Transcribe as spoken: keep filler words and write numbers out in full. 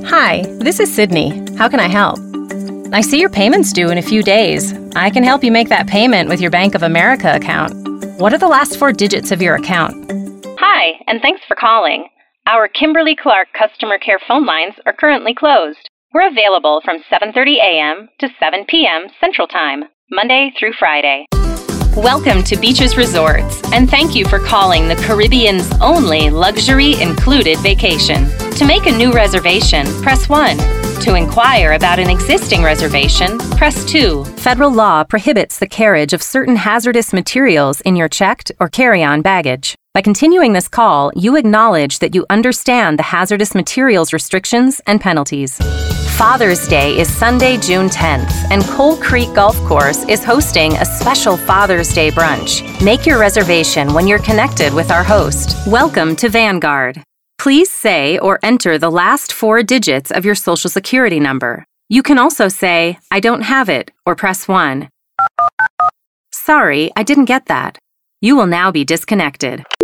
Hi, this is Sydney. How can I help? I see your payment's due in a few days. I can help you make that payment with your Bank of America account. What are the last four digits of your account? Hi, and thanks for calling. Our Kimberly-Clark customer care phone lines are currently closed. We're available from seven thirty a.m. to seven p.m. Central Time, Monday through Friday. Welcome to Beaches Resorts, and thank you for calling the Caribbean's only luxury-included vacation. To make a new reservation, press one. To inquire about an existing reservation, press two. Federal law prohibits the carriage of certain hazardous materials in your checked or carry-on baggage. By continuing this call, you acknowledge that you understand the hazardous materials restrictions and penalties. Father's Day is Sunday, June tenth, and Coal Creek Golf Course is hosting a special Father's Day brunch. Make your reservation when you're connected with our host. Welcome to Vanguard. Please say or enter the last four digits of your Social Security number. You can also say, "I don't have it," or press one. Sorry, I didn't get that. You will now be disconnected.